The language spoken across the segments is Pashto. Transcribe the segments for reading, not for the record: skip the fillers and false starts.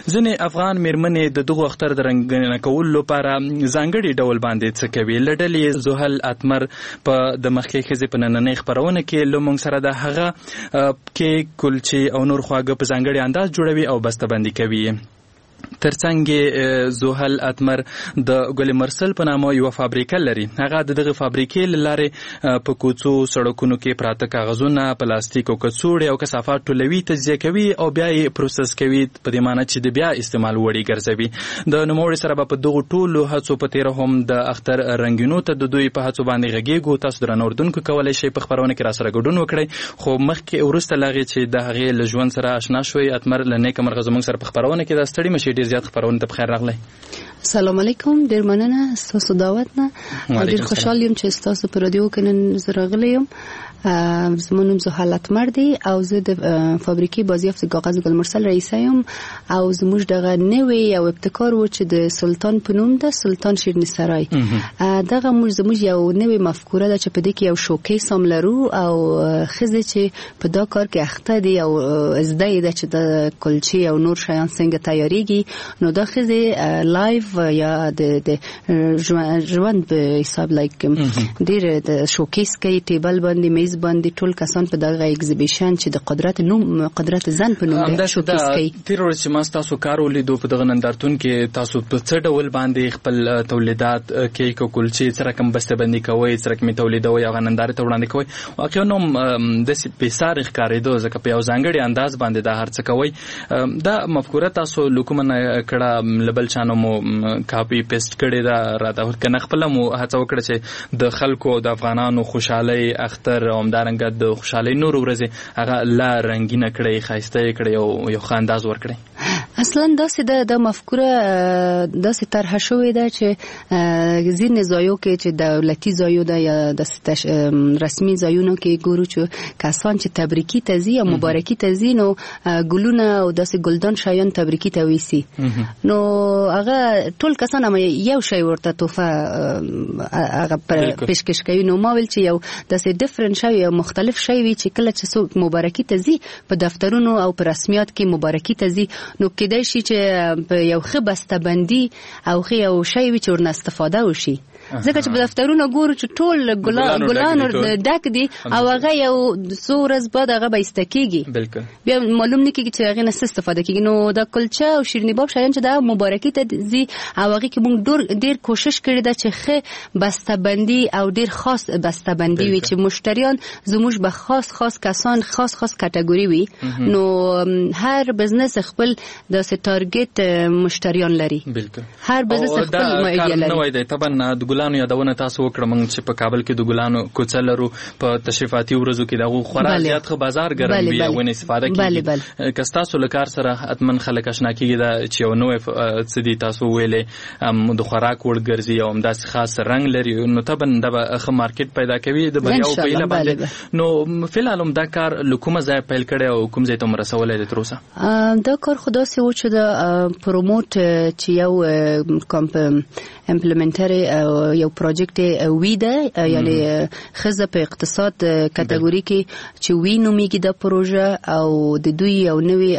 ځینې افغان میرمنې د دغو اختر د رنګینه کولو لپاره ځانګړي ډول باندې څه کوي. له ډلې زحل اتمر په د مخکې ښځې په نننۍ خپرونه کې له موږ سره د هغه کیک، کلچې او نور خواږه په ځانګړي انداز جوړوي او بسته‌بندي کوي. ترڅنګ زحل اتمر د ګل مرسل په نامه یو فابریکه لري. هغه دغه فابریکې لاره په کوڅو سړکونو کې پراته کاغذونه، پلاستیک او کڅوړې او کثافات ټولوي، تجزیه کوي او بیا یې پروسس کوي، په دې معنی چې د بیا استعمال وړي ګرځوي. د نوموړي سره په دغه ټولو هڅو په تیر هم د اختر رنگینو ته د دوی په هڅو باندې غږیږو. تاسو درنو اردوونکو کولای شئ په خبرونه کې را سره ګډون وکړئ. خو مخکې وروسته لاغي چې د هغې له ژوند سره آشنا شوي، اتمر له نیکه مرغه زموږ سره په خبرونه کې د ستړي مشي ډیر زیات خبرونه ته بخیر راغلی. سلام علیکم، ډیر مننه ستاسو دعوت نه. ډیر خوشحال یم چې ستاسو په رادیو کې نن زه راغلی یم. زما نوم زحل اتمر دی او زه د فابریکې بازیافت کاغذ ګل مرسل رئیسه یم او زموږ دغه نوې او ابتکار و چې د سلطان په نوم ده، سلطان شیرني سرای. دغه زموږ یو نوې مفکوره ده چې په دې کې یو شوکیس هم لرو او ښځې چې په دا کار کې اخته دي او زده یې ده چې د کلچې او نور شیان څنګه تیاریږي، نو دا ښځې لایو یا د ژوند په حساب لایک ډېر د شوکیس کوي، ټیبل باندې، میز باندې، ټول کسان په دغه ایگزیبیشن چې د قدرت زن په نوم ده شوکیس کوي. تیر ورځ چې ما تاسو کار ولیدو په دغه نندارتون کې، تاسو په څه ډول باندې خپل تولیدات کیک او کلچې څه رقم بسته‌بندي کوئ، څه رقم تولیدوي او نندارې ته وړاندې کوئ. واقعا نو د بېسارې ښکارېدو ځکه په یو ځانګړي انداز باندې دا هر څه کوئ. دا مفکوره تاسو لکومه کړه، لبل چانو مو کاپی پیسټ کړې ده راته کنه خپل مو هڅه وکړه چې د خلکو د افغانانو خوشحالي اختر او همدارنګه د خوشحالي نور ورځې هغه لا رنگینه کړئ، ښایسته کړئ او یو ښه انداز ورکړئ. اصلا داسې د مفکوره داسې طرحه شوې ده چې ځینې ځایو کې چې دولتي ځایو ده یا د رسمي ځایونو کې ګورو چې کسان چې تبریکي ته ځي یا مبارکي ته ځي، نو ګلونه او داسې ګلدان شیان تبریکي ته ویسي، نو هغه ټول کسان هم یو شی ورته تحفه هغه پیشکش کوي. نو ما ویل چې یو داسې ډیفرنٹ شی یا مختلف شی وي چې کله چې څوک مبارکي ته ځي په دفترونو او په رسمیات کې مبارکي ته ځي، نو کېدای شي چې په یو ښه بسته‌بندي او ښه یو شی وي چې ورنه استفاده وشي. ځکه چې په دفترونو ګورو چې ټول ګلانو ډک دي او هغه یو څو ورځې بعد هغه به ایسته کېږي، بیا معلوم نه کېږي چې هغې نه څه استفاده کېږي. نو دا کلچه او شیریني باب شیان چې دا مبارکي ته ځي او هغې کې موږ ډېر کوشش کړې ده چې ښه بسته‌بندي او ډېر خاص بسته‌بندي وي چې مشتریان زموږ به خاص کسان خاص کټګوري وي. نو هر بزنس خپل داسې ټارګټ مشتریان لري، هر بزنس خپل معیار لري. نو دا طبعا د ګلانو یادونه تاسو وکړه، موږ چې په کابل کې د ګلانو کوڅه لرو، په تشریفاتي ورځو کې دغه خورا زیات ښه بازار ګرم وي او ونه استفاده کېږي. که ستاسو له کار سره حتما خلک اشنا کېږي دا چې یو نوی څه دي تاسو ویلې د خوراک وړ ګرځي او همداسې خاص رنګ لري، نو طبعا دا به ښه مارکیټ پیدا کوي د بریاو په هیله باندې. نو فلحال هم دا کار له کومه ځایه پیل کړی او کوم ځای ته مو رسولی دی تر اوسه؟ دا کار خو داسې و چې د پروموټ چې یو امپلیمنټر یو پروژیکټ وی ده، یعنی ښځه په اقتصاد کټګوري کې چې وی نومیږي د پروژه، او د دوی یو نوی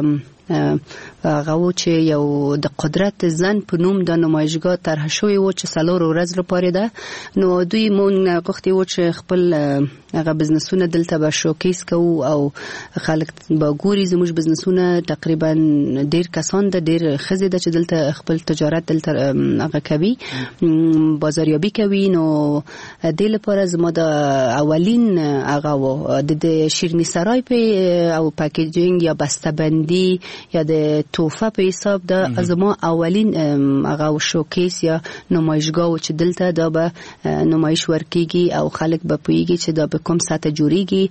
هغه و چې یو د قدرت زن په نوم د نمایشګاه طرح شوی و چې 4 ورځې لپاره ده. نو دوی مونږ غوښتي و چې خپل هغه بزنسونه دلته به شوکیس کوو او خلک به ګوري زموږ بزنسونه. تقریبا ډېر کسان ده، ډېر ښځې ده چې دلته خپل تجارت دلته هغه کوي، بازاریابي کوي. نو دې لپاره زما د اولین هغه و د شیرني سرای په او پاکیجینګ یا بسته‌بندي یا د توفه په حساب د زما اولین هغه شوکیس یا نمایشګاه چې دلته دا به نمایش ورکیږي او خلک به پوهیږي چې دا به کوم ساته جوړیږي.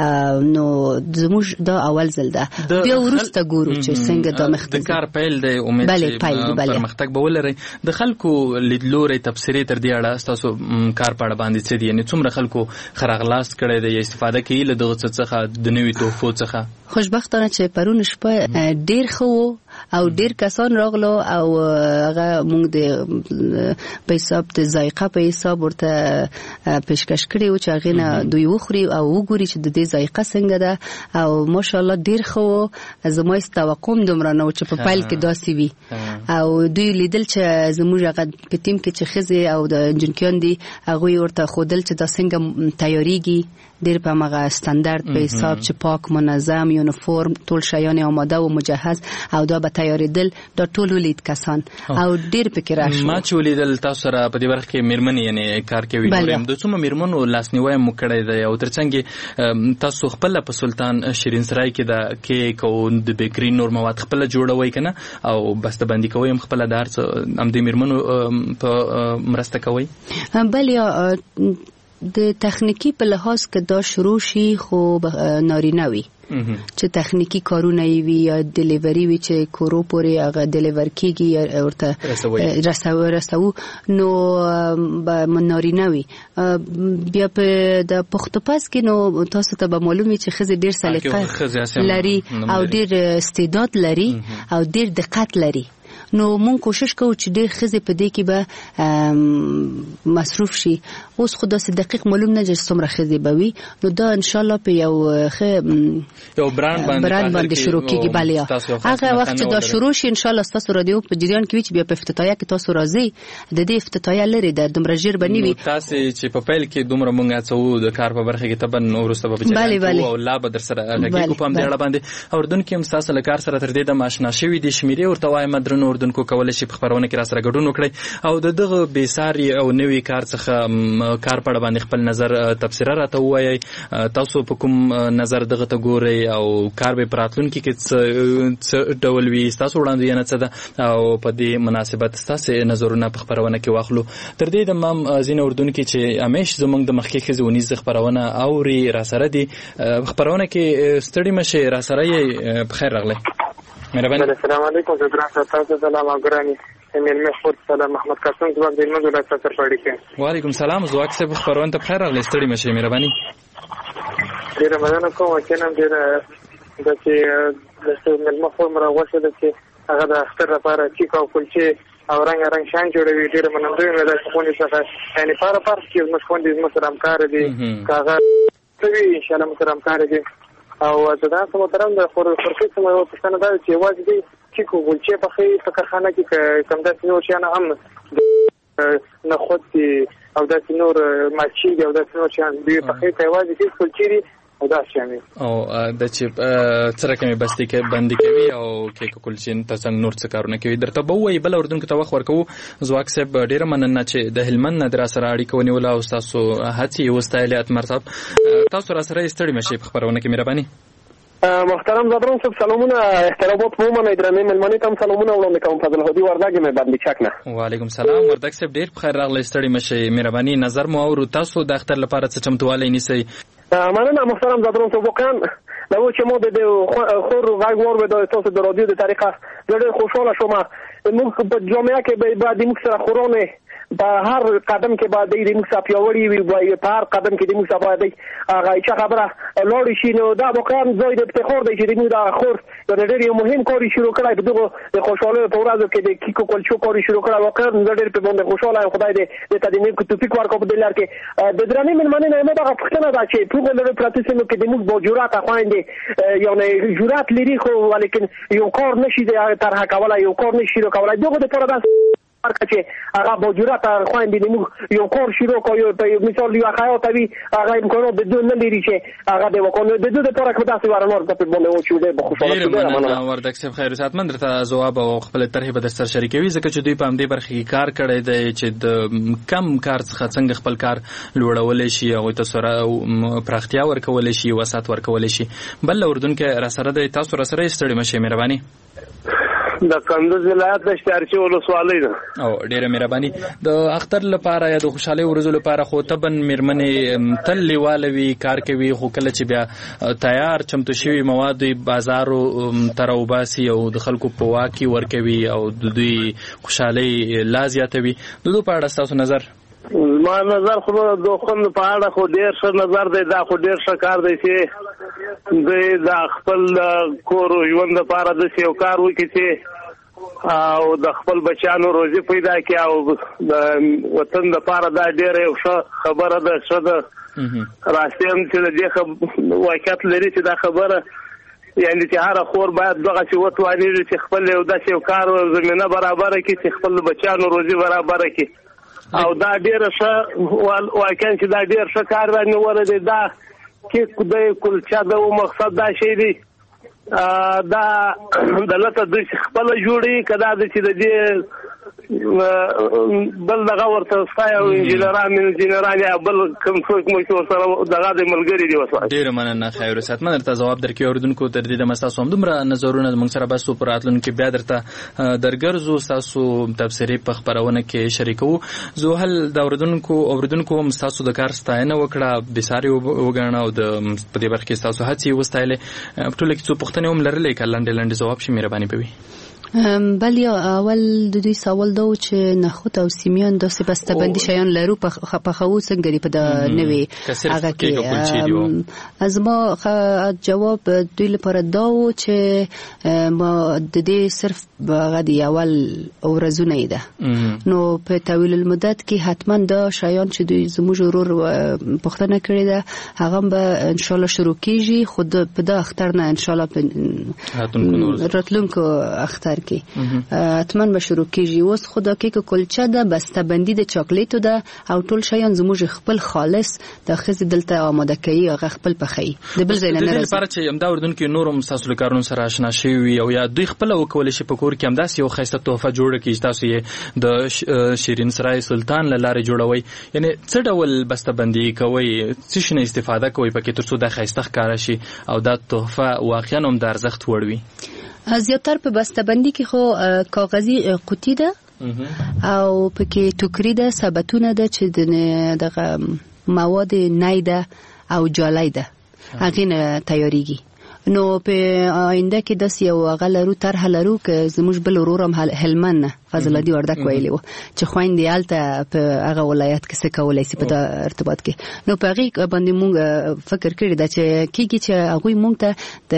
نو زموږ دا اول ځل ده، بیا وروسته ګورو چې څنګه دا مخته د کار پیل دی. امید چې پرمختګ به ولري. د خلکو لیدلوري تبصرې تر دې اړه تاسو کار په اړه باندې څه دي؟ یعنی څومره خلکو خراغلاس کړی دی یا استفاده کوي له دغه څخه د نوي تحفو څخه؟ خوشبختانه چې پرون شپه ډیر خو او ډیر کسان راغلو او هغه موږ د په حساب د ذایقه په حساب ورته پیشکش کړی و چې هغه نه دوی وخوري او وګوري چې د دې ذایقه څنګه ده او ماشاءالله ډیر خو زما توقع دومره نه و چې په پیل کې داسې وي او دوی لیدل چې زموږ هغه په ټیم کې چې خزي او د جنکیان دي هغه ورته خودل چې دا څنګه تیاریږي ډیر په هغه ستاندرد په حساب چې پاک منظم یونیفرم ټول شیان آماده او مجهز او دا به تیاریدل دا ټول ولید کسان او ډیر فکر راشه ما چې ولیدل تاسو سره په دې برخه کې میرمن یعنی کار کوي ګورم د څومره میرمنو لاسنیوي مو کړی دی او ترڅنګ تاسو خپل په سلطان شیرین سرای کې د کیک او د بیکری نور مواد خپل جوړوي کنه او بسته بندي کوي خپل دار هم د میرمنو په مرسته کوي بلې د تخنیکی په لحاظ کې دا شروع شي خو نارینه وي چې تخنیکی کارونه وي یا ډیلیوری وي چې کورو پورې هغه ډیلیور کیږي ورته رسو نو به نارینه وي بیا په د پختپاس کې نو تاسو ته به معلومي چې خزه ډیر سلیقه لري او ډیر استعداد لري او ډیر دقت لري نو مونږ کوشش کوو چې ډېر خزه په دې کې به مصروف شي اوس خو داسې دقیق معلوم نه چې څومره خزه به وي نو دا ان شاء الله په یو برند باندې شروع کیږي بلیا هغه وخت چې دا شروع شي ان شاء الله تاسو رادیو په جریان کې چې بیا په افتتاحیه کې تاسو راځي د دې افتتاحیه لري د دومره ژر بنی وي تاسو چې په پیل کې دومره مونږه څو د کار په برخه کې تبن ورسته به جریان او لا به در سره هغه کو په دې اړه باندې اوردون کې هم تاسو له کار سره تر دې د آشنا شوی دي شمیرې ورته وایم درنو اردوونکو کولای شي په خبرونه کې را سره ګډون وکړي او دغه بیساری او نوې کار څخه کار په اړه باندې خپل نظر تفسیر راته وایي تاسو په کوم نظر دغه ته ګورئ او کار به پراتلونکي کې څه ډول وي تاسو وړاندې نه څه ده او په دې مناسبت تاسو نظرونه په خبرونه کې واخلو تر دې د مام زین اردوونکو چې همیش زمونږ د مخکې خزونیز خبرونه اوري را سره دي خبرونه کې ستړي مشه را سره یې بخیر راغلی مهرباني السلام علیکم زګران تاسو سلام اګرانی امیر محمود سلام محمد قاسم زواک د منځو له سره پړی کې وعلیکم السلام زواک صاحب خبرونه ته بخیر راغلی ستړي مشه مهرباني ډیر مننه کوم چې نن ډیر د چې ملما فورم راغوښه د چې هغه د اختر لپاره چې کو کلچې او رنگ شان جوړوي ډیر مننه د خپل څخه یعنی پاره چې مشکون دي مسلمان کار دي کاغه کوي ان شاء الله مسلمان کار دي او دا څه محترم د خورکې سم یو څه نه دا چې واجب دي چې کو ولچې په خې په کارخانه کې کم داسې نور شي نه هم نه خود او داسې نور ماچي او داسې نور شي دی په خې ته واجب دي ولچې او دا شامل او د چې سره کومه بستی کې باندې کوي او کې کولچین تاسو نور څه کارونه کوي درته به وای بل اردوونکو ته وخت ورکو زواک صاحب ډیره مننه چې د هلمند نه در سره اړیکه ونیول او تاسو هڅې وستایل اتمر صاحب تاسو را سره ستړي مشي په خبرونه کې مهرباني محترم زادرون صاحب سلامونه احترامات مو منه درنه ملمنې تم سلامونه وړاندې کوم فضل هدي وردګ مې باندې چک نه وعلیکم سلام وردګ صاحب ډیر بخیر راغلی ستړي مشي مهرباني نظر مو او تاسو د اختر لپاره څه چمتوالی نیسئ مننه محترم زادرون صاحب واقعا لو چې مو د خور غږ ور ودا تاسو د رادیو د طریقه ډېر خوشاله شوم موږ په جامعه کې به بعد موږ سره خورونه په هر قدم کې باید د موږ پیاوړي وي په هر قدم کې د موږ باید هغه چې خبره لوړ شي نو دا واقعا ځای د افتخار دی چې موږ د خور د ډېر مهم کاری شروع کړی په دغه د خوشاله په ورځو کې د کیکو کولچو کاری شروع کړی واقعا ډېر په باندې خوشاله یم خدای دې د تدینې کو توفیق ورکړي په دلار کې د درنې ملمنې نه مو دا پښتنه دا چې په غوړ پراتیسمو کې د موږ با جرأت خواندې یعنی جرأت لري خو ولیکن یو کار نشي د طرح کولای یو کار نشي کولای دغه د پر چې هغه با جرأت خواندې موږ یو کار شروع کوو په مثال یو خیاط وي هغه امکانات د دوه نه لري چې هغه د وکړو د دوه لپاره کې تاسو ورنور په باندې او چې د خوشاله وردګ صاحب خیر ساتمن درته جواب او خپل طرح به در سره شریکوي ځکه چې دوی په همدې برخه کې کار کړی دی چې د کم کار څخه څنګه خپل کار لوړول شي او تاسو سره پراختیا ورکول شي وسات ورکول شي بل اردن کې را سره د تاسو را سره ستړي مشه مهرباني د کندوز ولایت د شتارچي ولسوالۍ ده او ډیره مهرباني د اختر لپاره یا د خوشحالي ورځو لپاره خو تبن میرمنې تل لیوالوي کار کوي خو کله چې بیا تیار چمتو شوی مواد بازارو تر وباسي او د خلکو په واکي ورکوي او د دوی خوشحالي لا زیاتوي د دوی په اړه تاسو نظر ما نظر خو د خون په اړه خو ډیر ښه نظر دی دا خو ډیر ښه کار دی چې د خپل کور ژوند لپاره د یو کار وکړي چې او د خپل بچانو روزي پیدا کړي او د وطن لپاره دا ډېره یو ښه خبره ده. ښه ده راستي هم چې د دې واقعیت لري چې دا خبره یعنی چې هر خور باید دغه چې وتوانېږي چې خپل یو داسې یو کار زمینه برابره کړي چې خپل بچانو روزي برابره کړي او دا ډېره ښه واقعا چې دا ډېر ښه کار رانیولی دی. دا کې د کلچه د مقصد دا شی دی دا دلته دوی خپله جوړوي که دا د چې د دې بل دغه ورته ستا یو انجینران یا بل کوم څوک مو چې ورسره دغه د ملګري دي وسوه. ډېره مننه خیر صاحب. درته ځواب درکوي اورېدونکو تر دې دمه ستاسو همدومره نظرونه زموږ سره بس په راتلونکي بیا درته درګرځو ستاسو تبصرې په خپرونه کې شریکوو. زوهل د اورېدونکو هم ستاسو د کار ستاینه وکړه بساري وګڼه او په دې برخه کې ستاسو هڅې وستایلې. په ټوله کې څو پوښتنې هم لرلې که لنډې ځواب شي مهرباني به وي. بله اول د دوی سوال دا و چې نخود او سیمیان داسې بسته‌بندي شیان لرو پخوو څنګه دي په د نوې هغه کې. زما جواب دوی لپاره دا و چې ما د دې صرف هغه د اول ورځونه ده نو په طویل المدت کې حتما دا شیان چې دوی زموږ ورور پوښتنه کړې ده هغه به ان شاء الله شروع کیږي. خود په دا اختر نه ان شاء الله راتلونکو اختر کې حتما به شروع کیږي. اوس خدا کې کلچه ده بسته‌بندي د چاکلیټو ده او ټول شیان زموږ خپل خالص د خزې دلته آماده کوي هغه خپل پخوي د بل ځای نه راځي. لپاره چې همدا اردن کې نور هم تاسو له کارونو سره آشنا شوي او یا دوی خپل وکول شي په کور کې همداسې یو ښایسته تحفه جوړه کړي تاسو یې د شیرین سرای سلطان له لارې جوړوي یعنی څه ډول بسته‌بندي کوي څه شي نه استفاده کوي پکې تر څو د ښایسته ښکاره شي او دا تحفه واقعا هم د ارزښت وړ وي. زیاتر په بسته‌بندي کې خو کاغذي قوطی ده او پکې ټوکري ده ثبتونه ده چې دغه مواد نای ده او جالای ده هغې نه تیاریږي. نو په آینده کې داسې یو هغه لرو طرح لرو که زموږ بل ورور هم هلمند نه فضل الله وردک ویلی و چې خویندې هلته په هغه ولایت کې څه کولی شي په دا ارتباط کې. نو په هغې باندې مونږ فکر کړی ده چې کېږي چې هغوی مونږ ته د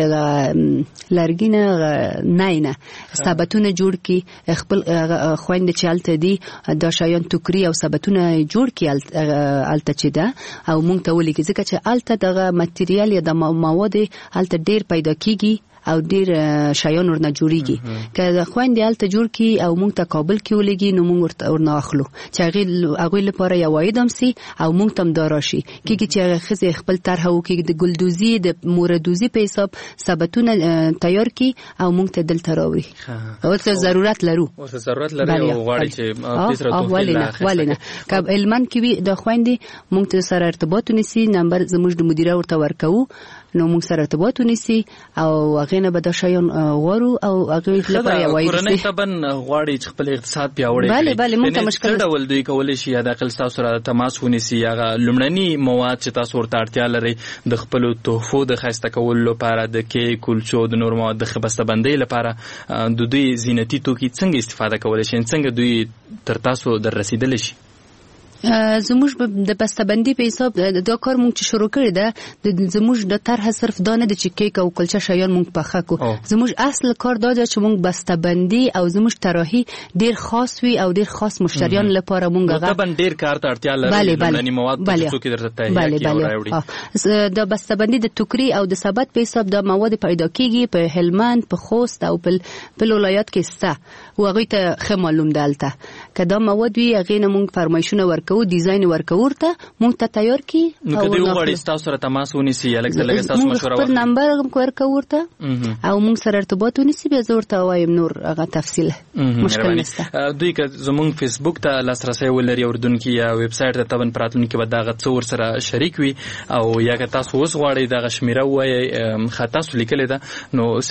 لرګي نه نای نه ثبتونه جوړ کړي خپل خویندې چې هلته دي دا شیان ټوکري او ثبتونه جوړ کړي هلته چې ده او مونږ ته ولیکي ځکه چې هلته دغه ماتریال یا د مواد هلته ډېر پیدا کیږي او ډیر شیان ورنه جوړیږي که خويندې هلته جوړ کی او مونږ ته کابل کې ولګي نو مونږ ورنه اخلو چې هغه لپاره یو وایدم سي او مونږ تم داراشي کیږي چې خزه خپل طرح وکړي د ګلدوزي د موردوزي په حساب ثبتونه تیار کی او مونږ ته دلته راوړي او څه ضرورت لرو او غواړي چې پیسره توفیق ولنه کب علمن کې د خويندې مونږ سره ارتباط ونیسي نمبر زموږ د مدیره ورته ورکو نو موږ سره ارتباط ونیسي او هغه نه به د شیان غواړو او هغه لپاره یو وایي کورنۍ تبن غواړي چې خپل اقتصاد پیاوړی کړي. بله موږ ته مشکل ډول دوی کولای شي د خپل تاسو سره تماس ونیسي هغه لمړني مواد چې تاسو ورته اړتیا لري د خپل تحفو د خسته کول لپاره د کې کلچو د نور مواد د خبسته بندۍ لپاره د دوی زینتی توکي څنګه استفاده کولای شي څنګه دوی تر تاسو در رسیدل شي. زموږ د بسته‌بندي په حساب دا کار مونږ چې شروع کړی ده زموږ د طرح صرف دانه د چکیک او کلچه شیان مونږ پخه کو زموږ اصل کار دا چې مونږ بسته‌بندي او زموږ طراحي ډیر خاص وي او ډیر خاص مشتریان لپاره مونږ هغه طبعا ډیر کار ته اړتیا لري لمنی مواد چې څوک درته تهیه کوي د بسته‌بندي د ټوکري او د ثبت په حساب د مواد پیدا کیږي په هلمند په خوست او په ولایت کې سته او هغه ته خه معلوم دالته کدا مواد وی هغه نه مونږ فرمایشونه ورکو ډیزاین ورکورته مونږ ته تیار کی او نو غواړي تاسو سره تماس ونیسي الګ تاسو مشوره ورکړئ نمبر ورکورته او مونږ سره ارتباط ونیسي به زه ورته وایم نور هغه تفصیل مشکل نشته. دوی که زمونږ فیسبوک ته لاسرسي ولري اردونکو یا ویب سټ ته تبن پراتونکو به دغه څور سره شریک وي او یا که تاسو اوس غواړئ دغه شمیره وای خطا سو لیکل ده نو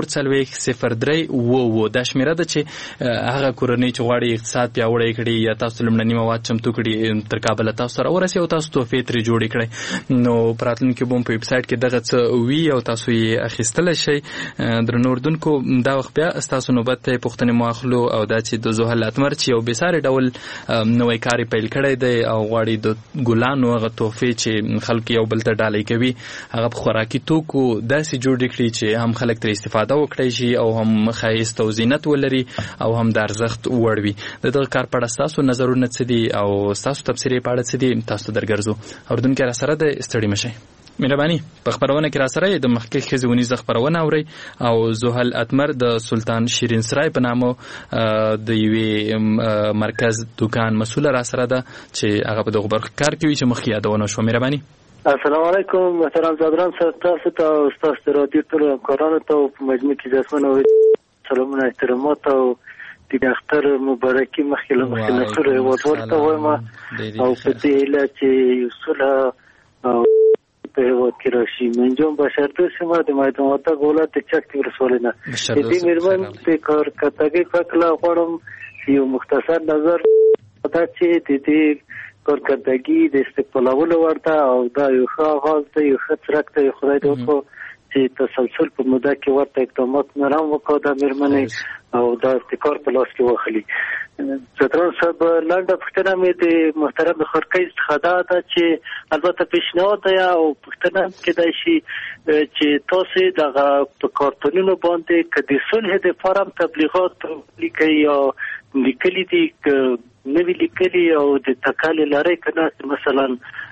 0 دا شمیره ده چې هغه کورنۍ چې غواړي اقتصاد پیاوړی کړي یا تاسو تاسو لمړني مواد چمتو کړي تر کابل تاسو سره ورسي او تاسو توفیق ترې جوړ کړئ نو پراتلونکو بم په ویب سټ کې دغه څه وی او تاسو یې اخیستل شي درنو اردوونکو دا وخت بیا تاسو نوبت ته پوښتنه مواخلو او دا چې د زحل اتمر چې یو بساره ډول نوې کاری پیل کړی دی او غواړي د ګلانو هغه توفیق چې خلک یو بل ته ډالۍ کوي هغه خوراکي توکو داسې جوړ کړي چې هم خلک ترې استفاده وکړي شي او هم ښایست او زینت ولري او هم د ارزښت وړ وي دغه کار په اړه تاسو نظرونه څه دي او تاسو تفسیرې په اړه څه دي تاسو درګرځو اردوونکو را سره د ستړي مشي مهرباني په خبرونه کې را سره د مخکې خزونیز خبرونه اوري او زحل اتمر د سلطان شیرین سرای په نامه د یوې مرکز دکان مسؤل را سره ده چې هغه په دغه برخه کار کوي چې مخکې یادونه شو مهرباني السلام علیکم محترم زادران تاسو ته او تاسو رادیو ټول همکارانو ته په مجموع کې ځاسمنه سلامونه احترامات او د اختر مبارکي مخکې سره ورته وایم او په دې اله چې یوسله او په هیواد کې راشي منجوم بشرته سیمه د مایدانوته ګولات چک ورسولنه دې میرمن په کار کتاګي فکلا غوړم یو مختصر نظر پتا چې دې کارکردگی د استقبالولو ورته او دا یو ښه آغاز دی یو ښه څرک دی خدای دې وکړو چې تسلسل په موده کې ورته اقدامات نرم وکړو د میرمنې او دا ابتکار په لاس کې واخلي زدران صاحب لنډه پوښتنه مې د محترم خرقی څخه ده چې البته پیشنهاد دی او پوښتنه کېدای شي چې تاسو دغه په کارتونونو باندې که د صلح د فارم تبلیغات لیکي یا لیکلي دي نوی لیکلي او د تکالي لري کنه مثلا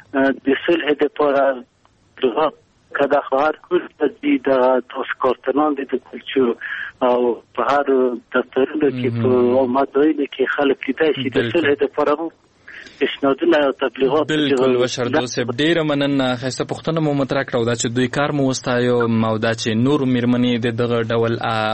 د صلح د لپاره کدا خبر کول دي د تاسو کارتونان د کلچو او په هر دفترونو کې په ماده کې خلک کېدای شي د صلح د لپاره اسنادونه او تبلیغات بالکل وشردوس ډیره مننه خاصه پښتنه مو مطرح کړو دا چې دوی کار مو وستایو مودا چې نور میرمنې دغه ډول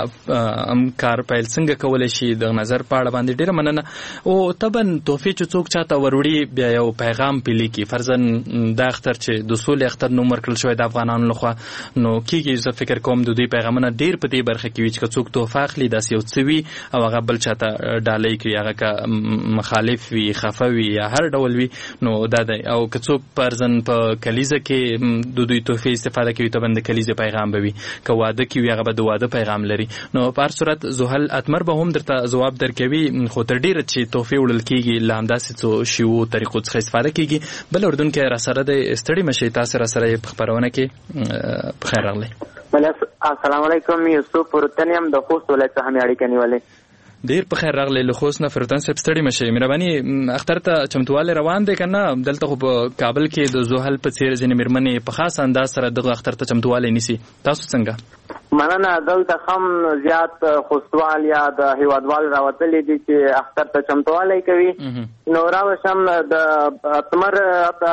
کار پیل څنګه کولای شي د نظر پاړه باندې ډیره مننه او تبن توفیق څوک چاته وروړي بیا یو پیغام پیلي کی فرضاً د اختر چې د اصول اختر نو مرکل شوی د افغانانو لخوا نو کیږي زه فکر کوم د دوی پیغامونه ډیر په دې برخه کې چې څوک توفیق اخلي داسې یو څوی او هغه بل چاته ډالۍ کوي هغه کا مخالف وي خفوي یا هر ډول وي نو دا دی او که څوک پرزن په کلیزه کې د دوی توفیق استفاده کوي ته بند کلیزه پیغام به وي که واده کوي هغه به د واده پیغام لري نو په هر صورت زحل اتمر به هم درته جواب درکوي خو تر ډیره چې توفیق وړل کیږي لا همداسې څو شیو طریقو څخه استفاده کیږي بل اردن کې را سره د استړي مشي تاسو را سره په خبرونه کې په خیر راغلی السلام علیکم یوسف ورتنیم د خوست ولایت څخه مې اړیکه نیولې ډیر په خیر راغلی له خوست نه فرتن صاحب ستړي مشي مهرباني اختر ته چمتواله روان دي کنه دلته خو په کابل کې د زحل په څیر ځینې میرمنې په خاص انداز سره دغه اختر ته چمتواله نیسي تاسو څنګه مننه دلته هم زیات خوستوال یا د هیوادوال راوتلي دي چې اختر ته چمتواله کوي نو راوشم د اتمر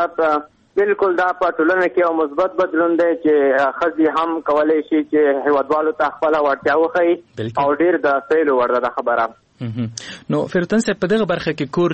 بالکل دا په ټولنه کې یو مثبت بدلون دی چې ښځې هم کولی شي چې هیوادوالو ته خپله وړتیا وښیي او ډېر د ستایلو وړ ده خبره نو فرتن صاحب په دغه برخه کې کور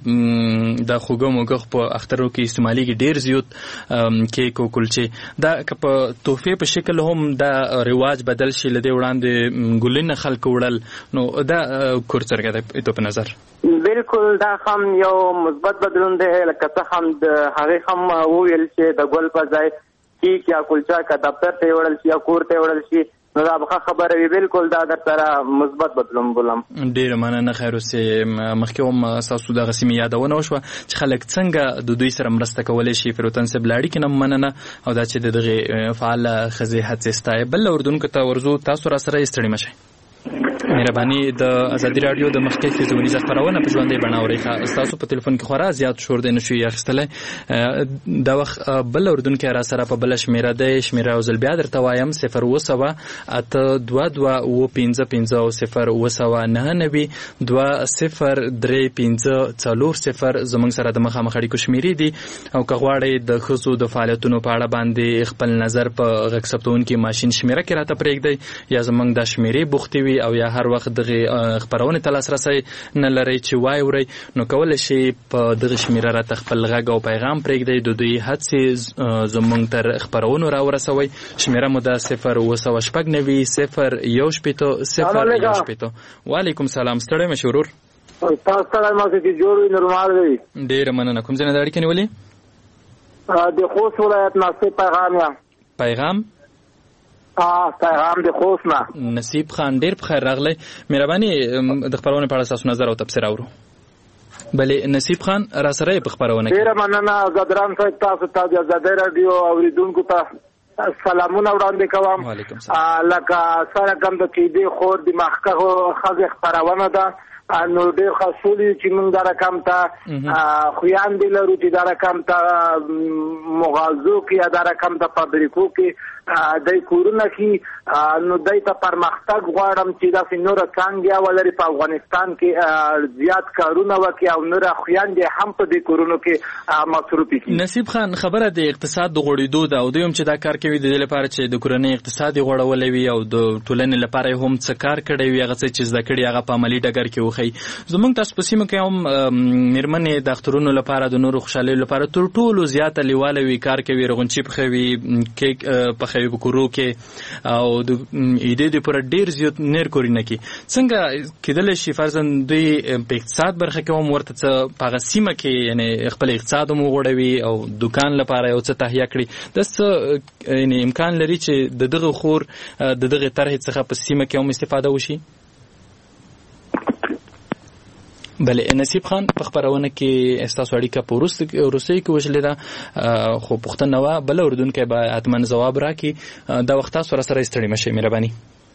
چې د خوږو موږ په اخترو کې استعمالي ډیر زیات کیک او کلچې دا که په تحفه په شکل هم دا رواج بدل شي لدی وړاندې ګلینه خلک وړل نو دا کور څنګه دی په نظر بالکل دا هم یو مثبت بدلون دی لکه څه هم د هغې هم وویل چې د ګل په ځای کیک یا کلچه که دفتر ته وړل شي یا کور ته وړل شي نو دا به خبره وي بالکل دا در سره مثبت بدلون بولم ډیره مننه خیر اوسې مخکې هم ستاسو دغه سیمې یادونه وشوه چې خلک څنګه د دوی سره مرسته کولی شي فروتن صاحب له اړیکې نه مننه او دا چې د دغې فعاله ښځې هڅې ستایي بل اردوونکو ته ورځو تاسو را سره یې ستړي مشئ مهرباني د ازادي رادیو د مخکې خبرونه خبرونه په ژوندۍ بڼه اورئ تاسو په ټلیفون کې خورا زیات شور دی نشو یې اخیستلی دا وخت بل اردوونکو را سره په بل شمیره دی شمیره او زل بیا درته وایم 0 اته 2 2 و 5 5 او 0 و 9 2 0 3 5 4 0 زمونږ سره د مخامخ اړیکو شمیرې دي او که غواړئ د ښځو د فعالیتونو په اړه باندې خپل نظر په غږ ثبتونکي ماشین شمیره کې راته پرېږدئ یا زمونږ د شمیرې بوختې وي او یا هر وخت دغه خبرونه ته لاسرسي نه لري چې وای وري نو کول شي په دغه شمیره راته خپل غږ او پیغام پرېږدئ د دوی هڅې زمونږ تر خبرونو راورسوي شمیره مو د 0 0 1 0 1 وعلیکم سلام ستړی مشورور تاسو ته ما چې جوړ نورمال دی. ډیر مننه. کوم ځای نه د اړیکې نیولې؟ د خوست ولایت نصیب پیغام یم. پیغام د خوست نه. نصیب خان ډیر په خیر راغلی. مهرباني د خبرونه په اړه تاسو نظر او تفسیر اورو. بلې نصیب خان را سره په خبرونه کې. ډیر مننه زدران صاحب، تاسو ته د زده رادیو اوریدونکو ته سلامونه وړاندې کوم. وعلیکم السلام. لکه سره کوم د کېدې خور د مخکې خزه خبرونه ده، نو ډېر خاصولي چې موږ دا رقم ته خویان دي لرو چې دا رقم ته مغازو کې یا دا رقم ته فابریکو کې دای کورونه کې نو دای ته پرمختګ غواړم چې دا نور څنګه ولري په افغانستان کې زیات کارونه وکړي او نور خویان دي هم په دې کورونو کې مصروف کړي. نصیب خان خبره د اقتصاد د غوړېدو ده او دوی چې دا کار کوي د دې لپاره چې د کورنۍ اقتصاد غوړولې وي او د ټولنې لپاره هم څه کار کړی وي، هغه څه چې زده کړي هغه په عملي ډګر کې وخی. زمونږ تاسو په سیمه کې هم میرمنې د اخترونو لپاره د نورو خوشحالۍ لپاره تر ټولو زیاته لیواله وي، کار کوي، رغونچي پخوي، کیک پخوي په کورو کې او د ایدې د پر ډیر زیات نیر کورینه کې. څنګه کېدل شي فرضاً دوی په اقتصاد برخه کې هم ورته څه په هغه سیمه کې یعنی خپل اقتصاد هم وغوړوي او دکان لپاره یو څه تهیه کړي، داسې یعنی امکان لري چې د دغه خور د دغه طرحې څخه په سیمه کې هم استفاده وشي؟ بلې نصیب خان په خبرونه کې استاسو اړیکه په روسي کې وشلې ده، خو پوښتنه وا بل اردوونکی به حتما ځواب راکړي. دا وخت تاسو سره ستړي مشئ مهرباني.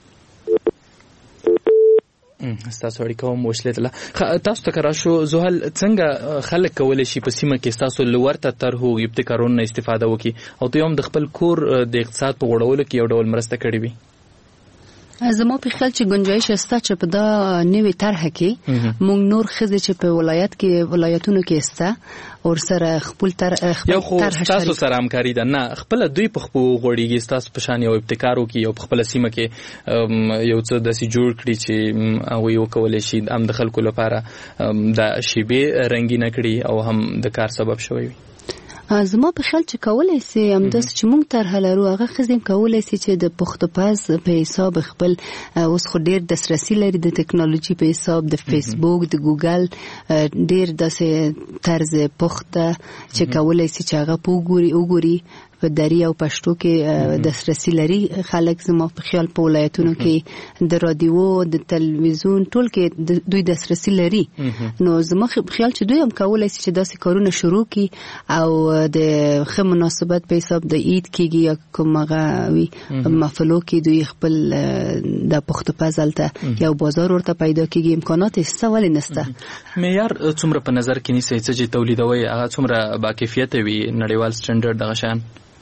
استاسو اړیکه هم وشلې ده. تاسو ته راشو زحل، څنګه خلک کولی شي په سیمه کې استاسو لورته طرحو ابتکارونو استفاده وکړي او دوی هم د خپل کور د اقتصاد په غوړولو کې یو ډول مرسته کړې وي؟ زما په خیال چې گنجایش شته چې په دا نوې طرح کې مونږ نور ښځې چې په ولایتونو کې سته او سره خپل طرح تاسو سره همکاري ده، نه خپل دوی په خپل غوړیږي تاسو په شان یو ابتکار وکړي او په خپل سیمه کې یو څه داسې جوړ کړي چې هغه یو کولای شي هم د خلکو لپاره د شیبې رنګینه کړي او هم د کار سبب شوی وي. زما په خیال چې کولای سي همداس چې موږ طرح لرو هغه خزم کولای سي چې د پختپاز په حساب خپل اوس خو ډیر دسترسي لري د ټکنالوژي په حساب د فیسبوک د ګوګل ډیر داسې طرز پخته چې کولای سي چې هغه وګوري په دری او پښتو کې دسترسي لري خلک. زما په خیال په ولایتونو کې د رادیو د تلویزیون ټول کې دوی دسترسي لري، نو زما په خیال چې دوی هم کولای شي چې داسې کارونه شروع کړي او د خه مناسبت په حساب د عید کېږي یا کومه وي محفلو کې دوی خپل د پختپاز الته یو بازار ورته پیدا کېږي. امکانات یې ولې نشته؟ معیار څومره په نظر کې نیسي چې تولیدوي هغه څومره با کیفیت وي نړیوال سټنډرډ دغه شان؟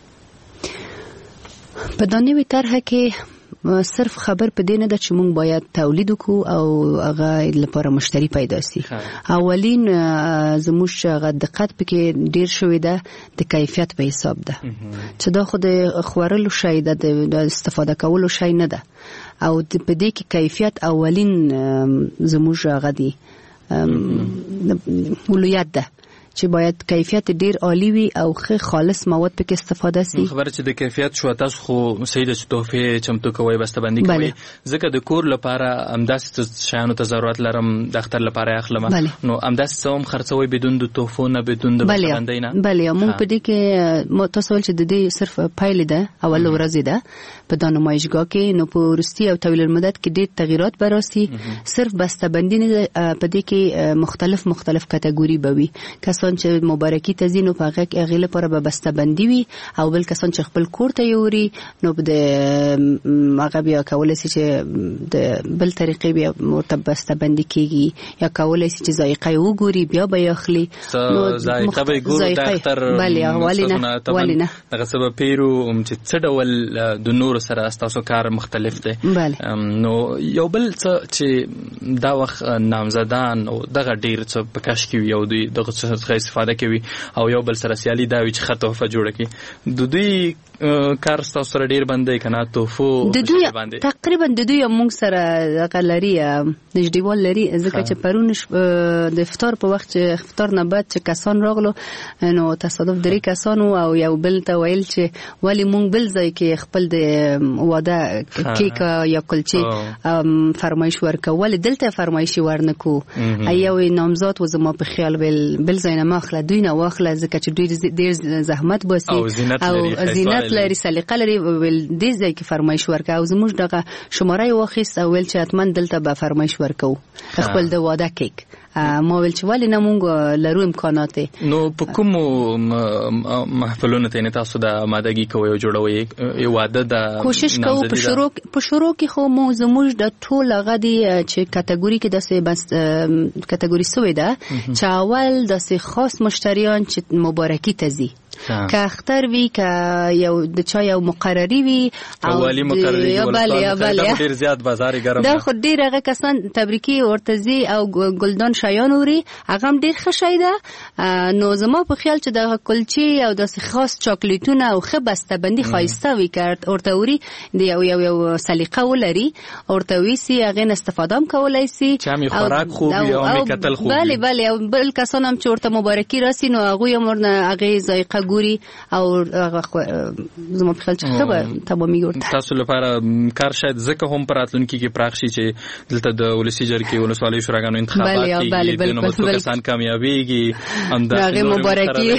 په دا نوې طرحه کې صرف خبر په دې نه ده چې موږ باید تولید وکړو او هغه لپاره مشتری پیدا سي. اولین زموږ هغه دقت پکې ډیر شوی ده د کیفیت په حساب ده چې دا خو د خورلو شی ده، د استفاده کولو شی نه ده او په دې کې کیفیت اولین زموږ هغه دی اولویت ده چې باید کیفیت ډیر عالی وي او ښه خالص مواد پکې استفاده سي. خبره چې د کیفیت شو تاسو خو سیده چې تحفه چمتو کوي بسته‌بندي کوي، ځکه د کور لپاره همداسې شیانو ته ضرورت لرم، د اختر لپاره اخلم، نو همداسې هم خرڅوي بدون د تحفو نه، بدون د بسته‌بندۍ نه. بله موږ په دې کې تاسو چې د دې صرف پایل ده اول ورځ ده په دا نمایشګاه کې، نو په وروستي او طویل المدت کې ډېر تغیرات به راسي. صرف بسته‌بندي نه، په دې کې مختلف کټګوري به وي. کسان چې مبارکي تزینو په هغه لپاره به بسته‌بندي وي او بل کسان چې خپل کور ته یوري نو د هغه بیا کولای شي چې د بل طریقې بیا مرتب بسته‌بندي کیږي یا کولای شي چې ذائقه وګوري بیا به یخلي ذائقه به ګورو د اختر ولینه دغه سبب پیرو چې څه ډول د نور سره تاسو کار مختلف دی. نو یو بل څه چې دا وخت نامزدان او دغه ډیر څه پکاش کوي او دغه څه استفاده کوي او یو بل سره سیالي دا وي چې ښه تحفه جوړه کړي. د دوی کار تاسو سره ډیر باندې کنه تحفو د دوی تقریبا د دوی موږ سره دغه لري نږدېوال لري، ځکه چې پرون د افطار په وخت چې افطار نه بعد چې کسان راغلو نو تصادف درې کسان او یو بل ته ویل چې ولی موږ بل ځای کې خپل د واده کیک یا کلچې فرمایش ورکول، دلته دلته فرمایشي ورنکو یو نامزاد و زما په خیال بل ځای نه ماخله دوی نه واخله ځکه چې دوی ډېر زحمت باسي او زینت لري سلیقه لري دې ځای کې فرمایش ورکړه او زموږ دغه شماره واخیست او ویل چې حتما دلته به فرمایش ورکو خپل د واده کیک ما ویل چې ولې نه مونږ لرو امکانات. نو په کوم محفلونو ته تاسو د آمادګي کوئ او جوړوي یو واده د کوشش کوو په شروع کې خو مو زموږ د ټول هغه دی چې کټګوري کې داسې بس کټګوري سوې ده چې اول داسې خاص مشتریان چې مبارکي تزي که اختر وی که یو د چا یو مقرری وی او والی مقرری ولستان ډیر زیات بازار ګرم دا خو ډیر هغه کسان تبریکی ورتزي او ګلدان شایان اوري هغه ډیر خشای ده. نو زما په خیال چې د کلچې او د خاص چاکلیټونه او خه بسته‌بندي خایسته وی کړ ورته اوري د یو سلیقه ولري ورته وی سي هغه استفاده هم کولای سي چې می خوراک خوب یا می قتل خوب بله او بل کسان هم چې ورته مبارکي راسي نو هغه مرنه هغه ذایقه ګوري او زما په خیال چې خبره تمامي ورته تاسو لپاره کار شاید ځکه هم پراتلونکي کې پراخ شي چې دلته د ولسی جرګې ولسوالۍ شوراګانو انتخابات کې د نو کسان کامیابیږي هم د مبارکي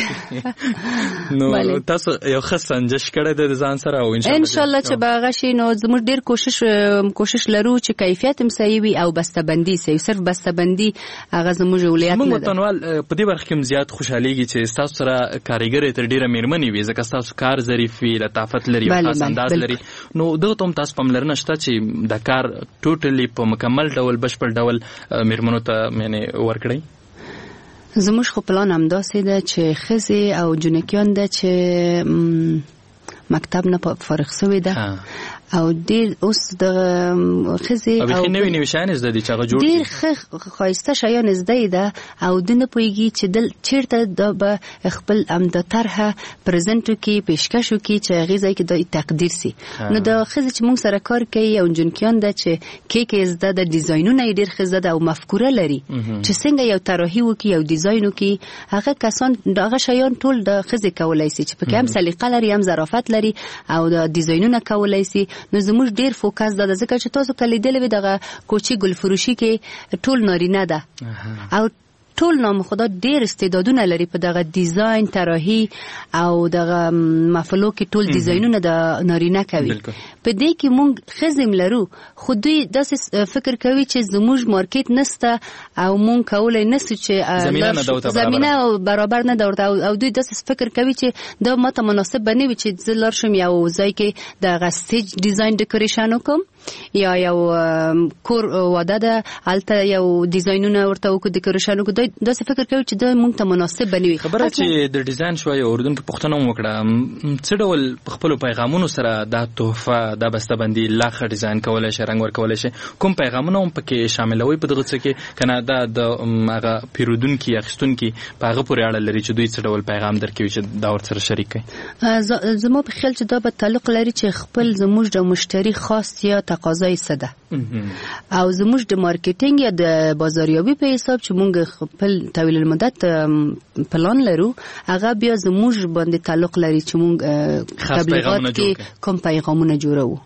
نو تاسو یو خسنجش کړه د ځان سره او ان شاء الله چې باغ شي نو زموږ ډیر کوشش لرو چې کیفیت هم صحیح وي او بسته‌بندي صحیح صرف بسته‌بندي هغه زموږ ولایت نه ده. متنوال په دې برخه کې زیات خوشاليږي چې تاسو سره کاریګر تر ډیره میرمنې وي ځکه تاسو کار ظریف وي لطافت لري او خاص انداز لري نو دغه ته تاسو پاملرنه شته چې د کار ټوټلی په مکمل ډول بشپړ ډول میرمنو ته معنی ورکړي. زموږ خو پلان هم داسې ده چې ښځې او جنکیان ده چې مکتب نه فارغ شوي ده او ډیر اوس د خزي او نوې نوې شیان زده دي چې هغه جوړ ډیر خاصه شیان زده ده او د نه پويږي چې دل چیرته د خپل ام د طرحه پرزنټو کې پیشکشو کې چې غیزه کې د تقدیر سي نو د خزي چې موږ سره کار کوي او جنکیان ده چې کې زده د ډیزاینونه ډیر خزه ده او مفکوره لري چې څنګه یو طراحي وکي او ډیزاین وکي هغه کسان دغه شیان ټول د خزي کولای سي چې په کوم سلیقه لري هم ظرافت لري او د ډیزاینونه کولای سي. نو زموږ ډیر فوکس ده ځکه چې تاسو کله لیدلې دغه کوچی ګل فروشي کې ټول نارینه ده او ټول نام خدا ډیر استعدادونه لري په دغه ډیزاین طراحي او دغه محفلو کې ټول ډیزاینونه د نارینه کوي په دې کې مونږ خزم لرو خو دوی داسې فکر کوي چې زموږ مارکیټ نسته او مونږ کولای نسو چې زمينه برابر نه دا او دوی داسې فکر کوي چې دا ماته مناسب بنوي چې زلار شم یو ځای کې د سټیج ډیزاین ډیکوریشن وکم یا یو کور واده ده الته یو ډیزاینونه ورته وکړو ډیکوریشن وکړو دا څه فکر کوي چې دا موږ ته مناسب بنوي. خبره چې د ډیزاین شوی اردن کې پښتنه وکړه څه ډول خپل پیغامونو سره دا تحفه دا بسته‌بندي لاخه ډیزاین کولای شي رنگ ور کولای شي کوم پیغامونه هم پکې شاملوي په دغه څه کې کنه دا د هغه پیرودونکو اخستونکو په هغه پورې اړه لري چې دوی څه ډول پیغام درکوي چې دا ورسره شریک کړي. زما په خیال چې دا په تعلق لري چې خپل زموږ د مشتری خاص یا تقاضای سده او زموږ د مارکیټینګ یا د بازاریابي په حساب چې موږ خپل طویل المدت پلان لرو هغه بیا زموږ باندې تعلق لري چې موږ تبلیغات کې کوم پیغامونه جوړو.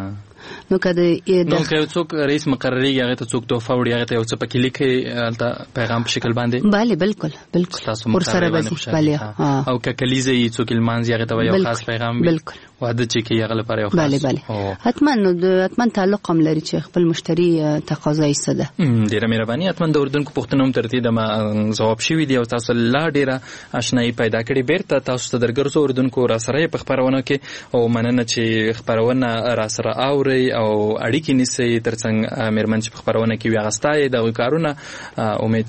نو کله که څوک رئیس مقرری هغه ته څوک توفه وړي هغه ته یو څه پکې لیکي البته پیغام په شکل باندې bale بالکل پر سره بس bale او که کلیزه څوک المانځي هغه ته یو خاص پیغام بالکل واده چې کې هغه لپاره یو خاص bale حتما تعلق هم لري چې خپل مشتری تقاضا یې ده. ډیره مهرباني حتما د اردن کو پښتنو هم ترتیب ما جواب شوی دی او تاسو لا ډیره آشنایی پیدا کړې بیرته تاسو ته درګرځو اردن کو را سره په خبرونه کې او مننه چې خبرونه را سره اوري او اړیکې نیسي ترڅنګ میرمن چې خبرونه کې وغستای د کارونه امید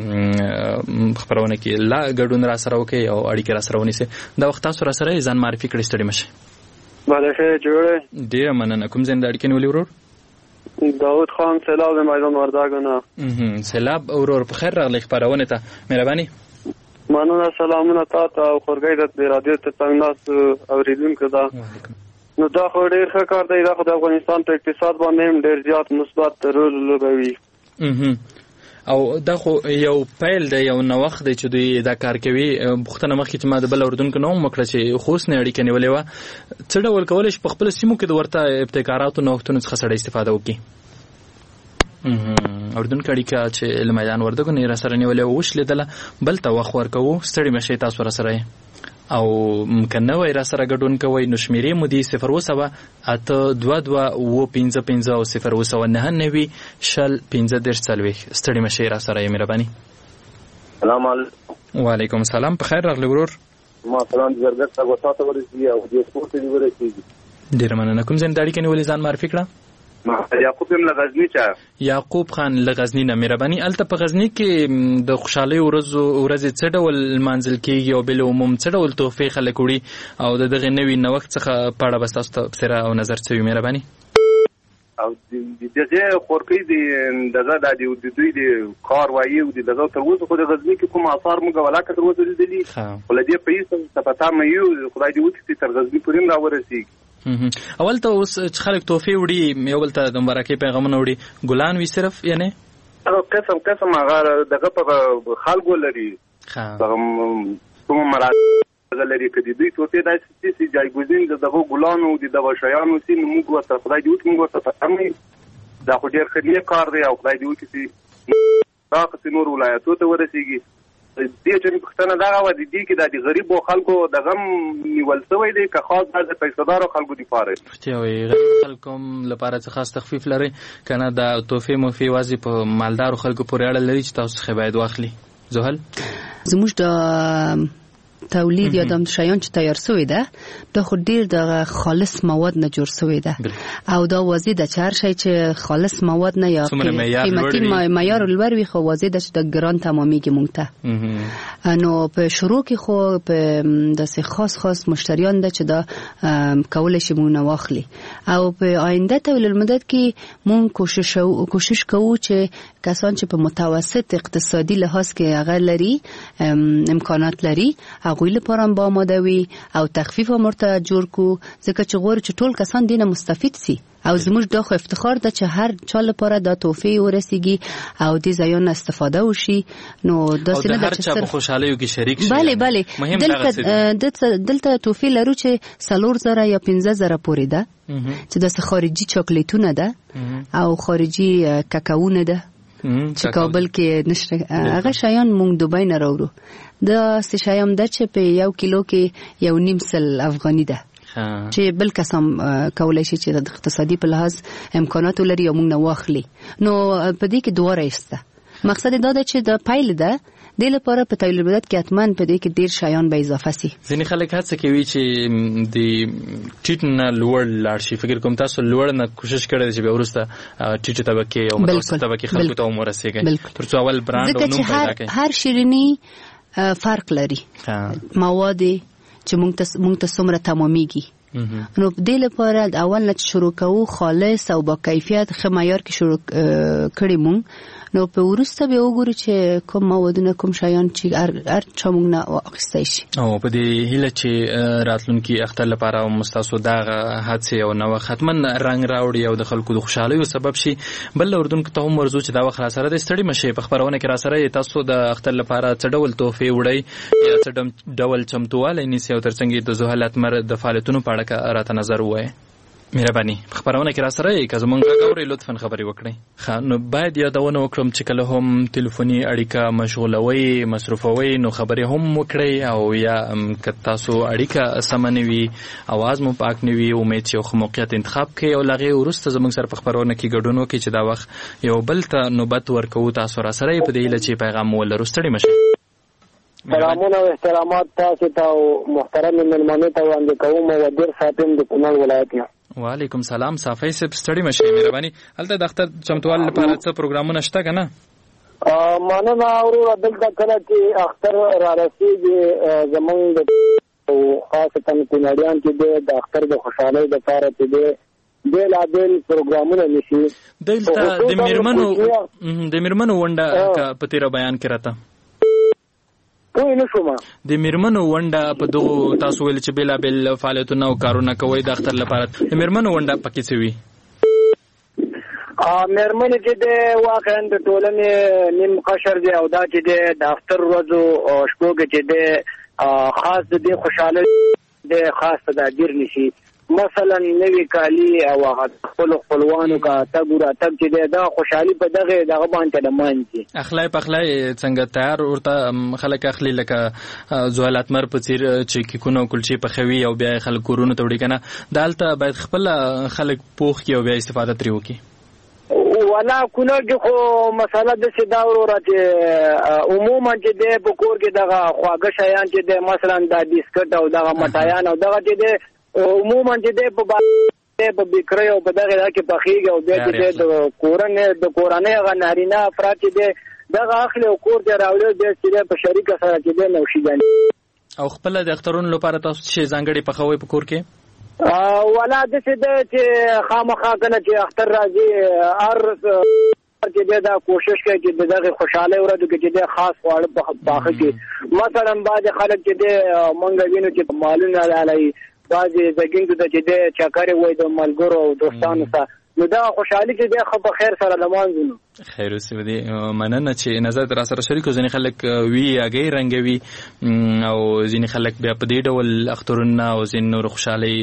چې خبرونه کې لا ګډون را سره وکي او اړیکې را سره ونیسي دا وخت تاسو را سره ځان معرفي کړئ ستړي مشه. بله ښه جوړه ډیره مننه کوم ځای د اړیکې نیولې ورور داود خان سیلاب میدان وردګونه. سیلاب ورور په خیر راغلی خبرونه ته مهرباني مننه سلامونه تاسو او خورګۍ د رادیو ته څنګه ناس اوریدونکو دا نو دا خو ډیر ښه کار دی دا خو د افغانستان په اقتصاد باندې ډیر زیات مثبت رول لوبوي او دا خو یو پیل دی یو نوښت دی چې دوی دا کار کوي بوختنه مخکې چې ما د بل اردن کې نو مکړه چې خوښ نه اړیکې نیولې و څه ډول کولای شي په خپل سیمو کې د ورته ابتکاراتو نوښتونو څخه سره استفاده وکړي. اردن کډیکا چې لمایان وردګو نه را سره نیولې وښ لیدله بل ته وخت ورکوو ستړي مشه تاسو را سره او ممکن نه وای را سره ګډون کوي نو شمیرې مو دی 0 اته 22 15 او 0 شل 15 ستړي مشه را سره مهرباني. سلام علیکم. وعلیکم السلام. په خیر راغلی ورور. ما سلام زرګر تاسو ته ورسېږي او د سپورت دی ورسېږي. ډیر مننه. کوم ځای داړي کني ولې ځان معرفي کړه؟ یعقوب ام لغزنی چا. یعقوب خان لغزنی نه مهرباني. الته په غزنی کې د خوشحالي ورځ څه ډول منځل کېږي او بل عموم څه ډول تحفې خلک وړي او دغه نوې نوښت څخه په اړه بس تاسو ته سره او نظر څه وي مهرباني. او دغه خورکې دغه د دوی د کار وایي او دغه تر اوسه خو د غزنی کې کوم اثار موږ ولاکه تر اوسه لیدلي ولدي پیسې ته پتا مې یو خدای دې وکړي تر غزنی پورې را ورسېږي. اول ته اوس خلک تحفې وړي یو بل ته د مبارکۍ پیغامونه وړي ګلان وي صرف یعنی قسم هغه دغه په خلکو لري کوم مراد لري کدي دوی توته داسې چې جایګوزین دغه ګلانو دغه شیانو چې موږ ورته خدای دې وکړي موږ ورته فهمي دا خو ډېر ښه کار دی او خدای دې وکړي دا که نور ولایتو ته ورسېږي. دې چې پښتنه دا و دي کې د غریبو خلکو د غم نیول شوی دی که خاص د پیسېدارو خلکو لپاره چې وي غریب خلکو لپاره څه خاص تخفیف لري کنه د تحفې مفي وازي په مالدارو خلکو پورې اړه لري چې تاسو څخه باید واخلي. زهل زموږ د تولید یا د شیان چې تیار شوی ده د خو ډیر د خالص مواد نه جوړ شوی ده او دا واضح ده چې هر شی چې خالص مواد نه یا قیمتي معیار لوړ وي خو واضح ده چې د ګران تمامېږي مونږ ته. نو په شروع کې خو په داسې خاص مشتریان ده چې دا کولای شي مونږ واخلي او په آینده طویل المدت کې مونږ کوشش کوو چې کسان چې په متوسط اقتصادي لحاظ کې هغه لري امکانات لري هغوی لپاره با آماده وي او تخفیف ورته جوړ کو ځکه چې غواړو چې ټول کسان دینه مستفید سي او زموږ دا خو افتخار ده چې هر چا لپاره دا تحفې ورسیږي او دې ځایونو استفاده وشي. نو داسې نه ده چې هر چا په خوشحالیو کې شریک شي. بله دلته تحفې لرو چې 4000 یا 15000 پورې ده چې داسې خارجي چاکلیټونه ده او خارجي کاکاونه ده چې کابل کې نشته. هغه شیان مونږ دوبۍ نه راوړو. دا څه شیان ده چې په 1 کیلو کې 1.5 افغاني ده چې بل کسان کولای شي چې د اقتصادي په لحاظ امکانات لري او موږ نه واخلي. نو په دې کې دوه رایسته مقصد دا ده چې د پایل ده د لپاره په تولید کې اتمن په دې کې ډیر شیان به اضافه سي. ځینې خلک هڅه کوي چې د ټیټ نه لوړ لاړ شي. فکر کوم تاسو لوړ نه کوشش کړئ چې به ورسته ټیټ طبقه او متوسط طبقه خلکو ته ورسیږي تر څو اول برانډ او نوم پیدا کړي. هر شیرینی فرق لري مواد چې مونږ ته څومره تمامېږي. نو په دې لپاره د اول نه شروع کوو خالص او با کیفیت ښه معیار کې شروع کړی مونږ. نو په وروسته به وګورو چې کوم موادونه کوم شیان چې هر چا مونږ نه واخیستی شي. او په دې هیله چې راتلونکي اختر لپاره مستاسو دغه هڅې او نو ختمن رنګ راوړي او د خلکو د خوشحالۍ سبب شي. بل اردن کې ته هم ورزو چې دا وخت را سره د ستړي مشه په خبرونه کې را سره تاسو د اختر لپاره څه ډول تحفې وړي یا څه ډول چمتواله نیسي او ترڅنګ د زهالت مر د فعالیتونو په اړه راته نظر وایي. مهرباني خبرونه کې را سره یې که زمونږ غوړې لطفاً خبرې وکړئ. نو باید یادونه وکړم چې کله هم ټلیفوني اړیکه مشغولوي مصرفوي نو خبرې هم وکړئ او یا که تاسو اړیکه سمه نه وي اواز مو پاک نه وي امید چې یو موقعیت انتخاب کړئ او لغې وروسته زمونږ سره په خبرونه کې ګډون وکړئ چې دا وخت یو بل ته نوبت ورکوو تاسو را سره په دې هیله چې پیغام مو ولرو. ستړي مشه. سلامونه او احترامات تاسو ته او محترم مېلمانو ته وړاندې کوم او ډېر ساتم د کونړ ولایت نه. وعلیکم سلام صافی صاحب ستړي مشه مهرباني. هلته د اختر چمتوال لپاره څه پروګرامونه شته که نه؟ مننه اورو دلته کله چې اختر را رسېږي زمونږ د خاصتا کونړیان چې د اختر د خوشحالۍ دپاره چې دی بېلابېل پروګرامونه نیسي. دلته د میرمنو ونډه په تېره بیان کې راته د میرمنو ونډه په دغو تاسو ویل چې بېلابېل فعالیتونه او کارونه کوئ د اختر لپاره د میرمنو ونډه پکې څه وي؟ میرمنې چې دی واقعا د ټولنې نیم قشر دی او دا چې دی د اختر ورځو شپو کې چې دی خاص د دې خوشحالۍ دی خاص تدابیر نیسي مثلا نوی کالی او خپلوانو کا تګ چې دا خوشحالي په دغه باندې د مانځي. اخلای څنګه تیار ورته خلک اخلي لکه زوال اتمر په څیر چې کیکونو کلچې پخوي او بیا خلک کورونو ته وړي کنه دالته باید خپل خلک پوخ کی او بیا استفاده ترې وکړي. ولا کونړ کې خو مسله د سدا وروره چې عموما چې د پکور کې دغه خواږه شیان چې د مثلا د بسکټ او دغه مټایان او دغه چې د عموما چې د بیکری او په دغه کې پخېږي او بیا چې د کورنۍ هغه نارینه افراد چې دغه اخلي او کور ته راوړي بیا چې په شریکه سره چې د نوشیدني او خپل د اخترونو لپاره تاسو چې ځانګړي پخوي په کور کې ولا د څه چې خامخا کنه چې اختر راځي هر کې دا کوشش کوي چې دغه خوشاله ورځو کې چې خاص خواړه په باغ کې مثلا باج خلک چې د مونږ وینو چې مالونه لالي باج زګینګ د چې د چاکر وای د ملګرو او دوستانو سره نو دا خوشحالي چې د خو په خیر سره لمانځو. خیر اوسې ودی مننه چې نظر در سره شریکو. ځینې خلک وی اگې رنگوي او ځینې خلک بیا په دې ډول اخترونه او ځینې نور خوشحالي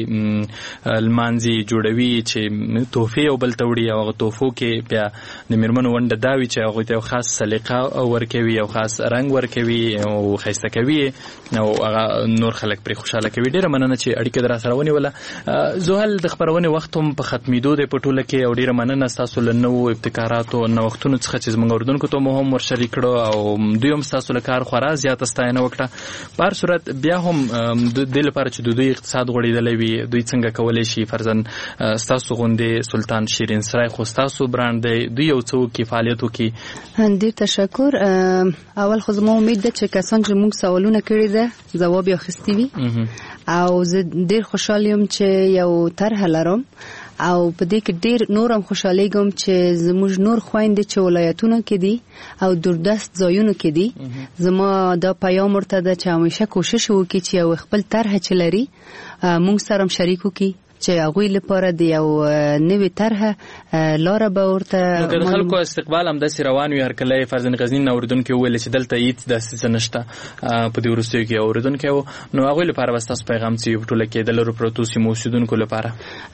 لمانځي جوړوي چې تحفې او بل توړي او هغه تحفو کې بیا د میرمنو ونډه دا وي چې هغوی ته خاص سلیقه ورکوي او خاص رنګ ورکوي او ښایسته کوي او هغه نور خلک پرې خوشحاله کوي. ډېره مننه چې اړیکه در سره ونیوله. زوهل د خپرونې وخت هم په ختمېدو دی په ټوله کې او ډېره مننه ستاسو له نوو ابتکاراتو وختونو څخه چې زموږ اردوونکو ته مو هم ورشریک کړو او دوی هم ستاسو له کار خورا زیاته ستاینه وکړه. په هر صورت بیا هم د دې لپاره چې د دوی اقتصاد غوړېدلی وي دوی څنګه کولی شي فرضاً ستاسو غوندې سلطان شیرین سرای خو ستاسو برانډ دی دوی یو څه وکړي فعالیت وکړي. ډېر تشکر. اول خو زما امید ده چې کسان چې موږ سوالونه کړي ده ځواب یې اخیستی وي او زه ډېر خوشحال یم چې یو طرحه لرم او په دې کې ډېر نورم خوشحالیږم چې زموږ نور خویندې چې ولایتونو کې دي او دوردست ځایونو کې دي زما دا پیام ورته ده چې همیشه کوشش وکړي چې یو خپل طرحه چې لري موږ سره هم شریک وکړي چې هغوی لپاره د یو نوې طرحه لاره به ورته نو که د خلکو استقبال همداسې روان وي هر کله فرضاً غزنین اورېدونکي وویل چې دلته هېڅ داسې څه نشته په دې وروستیو کې اورېدونکی و نو هغوی لپاره به ستاسو پیغام څه وي په ټوله کې د لرو پرتو سیمو اوسېدونکو لپاره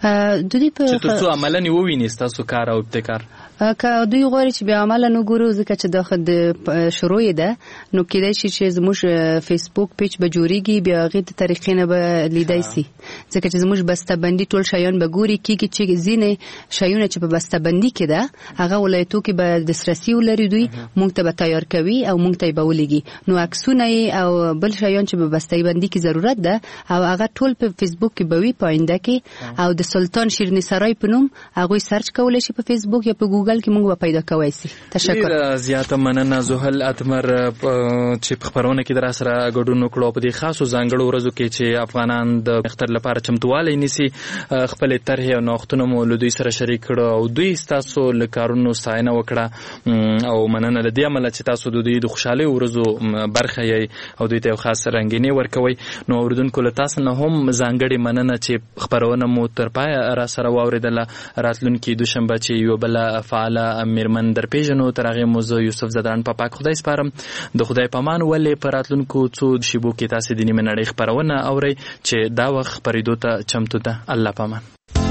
چې تر څو عملاً یې وویني ستاسو کار او ابتکار که دوی غواړي چې بیا عملاً وګورو ځکه چې د شروع یې ده نو کېدای شي چې زموږ فیسبوک پیج به جوړېږي بیا هغې د طریقې نه به لیدای سي ځکه چې زموږ بسته‌بندي ټول شیان به ګوري کېږي چې ځینې شیونه چې په بسته‌بندي کې ده هغه ولایتو کې به دسترسي ولري دوی موږ ته به تیار کوي او موږ ته یې به ولېږي نو عکسونه یې او بل شیان چې په بسته‌بندي کې ضرورت ده او هغه ټول په فیسبوک کې به وي په آینده کې او د سلطان شیرین سرای په نوم هغوی سرچ کولی شي په فیسبوک یا په ګوګل کې موږ به پیدا کوی سي. تشکر. زیاته مننه زحل اتمر چې په خپرونه کې در سره ګډون وکړو په دې خاصو ځانګړو ورځو کې چې افغانان د اختر لپاره چمتووالی نیسي خپل طرحې او نوښتونه مو له دوی سره شریک کړو او دوی ستاسو له کارونو ستاینه وکړه او مننه له دې امله چې تاسو د دوی د خوشحالۍ ورځو برخه یې او دوی ته یو خاص رنګیني ورکوئ. نو اورېدونکو له تاسو نه هم ځانګړې مننه چې خپرونه مو تر پایه را سره واورېدله. راتلونکي دوشنبه چې یوه بله فعاله میرمن در پیژنو تر هغې مو زه یوسف زدران په پاک خدای سپارم. د خدای پامان ولې په راتلونکو څو شیبو کې تاسې د نیمې نړۍ خپرونه اورئ چې دا وخت خپرېدو ته چمتو ده. الله پامان.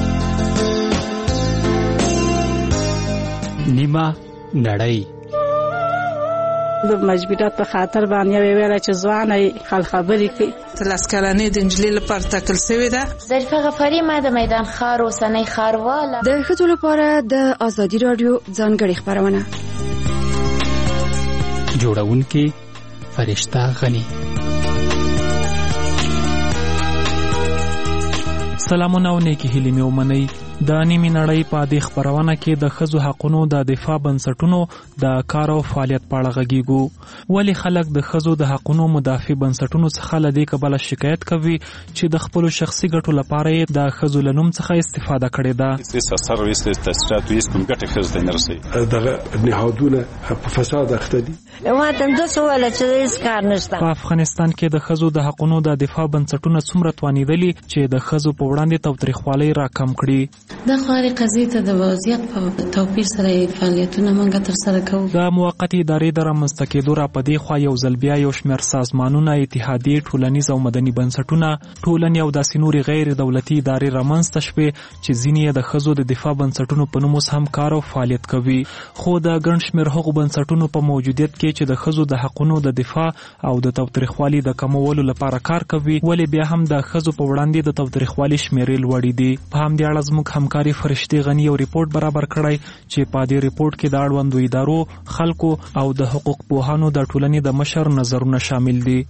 نیمه نړۍ د مجبوریت په خاطر باندې ویل چې ځواني خل خبرې کوي. تلاس کلنې د انجلۍ لپاره ټاکل شوې ده. ظریفه غفاری ما د میدان ښار اوسنۍ ښارواله. د ښځو لپاره د ازادي راډیو ځانګړې خپرونه جوړونکې فرشته غني. سلامونه او نیکی هیلې مې ومنئ. د نیمې نړۍ په دې خپرونه کې د ښځو حقونو د دفاع بنسټونو د کار او فعالیت په اړه غږیږو. ولې خلک د ښځو د حقونو مدافع بنسټونو څخه له دې کبله شکایت کوي چې د خپلو شخصي ګټو لپاره یې د ښځو له نوم څخه استفاده کړې ده. دغه نهادونه په فساد اخته دي. په افغانستان کې د ښځو د حقونو د دفاع بنسټونه څومره توانېدلي چې د ښځو په وړاندې تاوتریخوالی راکم کړي. د خاري قضیې ته د وضعیت په توپیر سره فعالیتونه موږ تر سره کوو. د موقتې ادارې د رامنځته کېدو را په دې خوا یو ځل بیا یو شمېر سازمانونه، اتحادیې، ټولنیز او مدني بنسټونه، ټولنې او داسې نورې غیر دولتي ادارې رامنځته شوې چې ځینې یې د ښځو د دفاع بنسټونو په نوم اوس هم کار او فعالیت کوي. خو د ګڼ شمېر هغو بنسټونو په موجودیت کې چې د ښځو د حقونو د دفاع او د تاوتریخوالي د کمولو لپاره کار کوي، ولې بیا هم د ښځو په وړاندې د تاوتریخوالي شمېرې لوړې دي. په همدې اړه زموږ همکاري فرشتې غني یو ریپورټ برابر کړی چې په دې ریپورټ کې د اړوندو ادارو، خلکو او د حقوق پوهانو د ټولنې د مشر نظرونه شامل دي.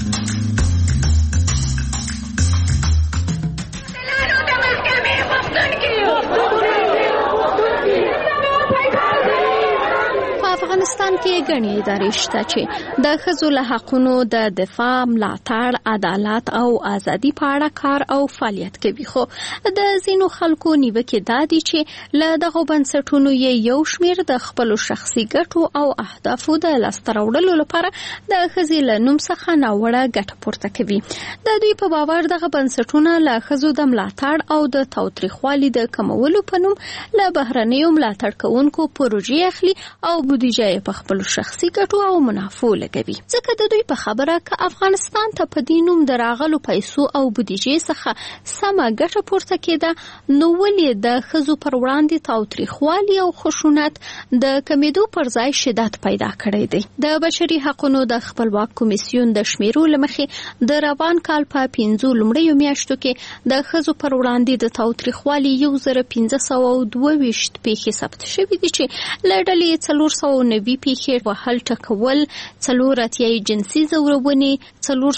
افغانستان کې ګڼې ادارې شته چې د ښځو له حقونو د دفاع، ملاتړ، عدالت او ازادي په اړه کار او فعالیت کوي. خو د ځینو خلکو نیوکې دا دي چې له دغو بنسټونو یو شمېر د خپلو شخصي ګټو او اهدافو د لاسته راوړلو لپاره د ښځې له نوم څخه ناوړه ګټه پورته کوي. د دوی په باور دغه بنسټونه له ښځو د ملاتړ او د تاوتریخوالي د کمولو په نوم له بهرنیو ملاتړ کوونکو پروژې اخلي او بودیجه په خپل شخصي ګټو او منافعو لګوي. ځکه د دوی په خبره که افغانستان ته په دې نوم د راغلو پیسو او بودیجې څخه سمه ګټه پورته کېده، نو ولې د ښځو پر وړاندې تاوتریخوالي او خشونت د کمیدو پر ځای شدت پیدا کړی دی؟ د بشري حقونو د خپلواک کمیسیون د شمیرو له مخې د روان کال په 5 لومړیو میاشتو کې د ښځو پر وړاندې د تاوتریخوالي 1522 پیښې ثبت شوې دي چې له ډلې 490 پیښې وهل ټکول، 4 جنسي ځورونې،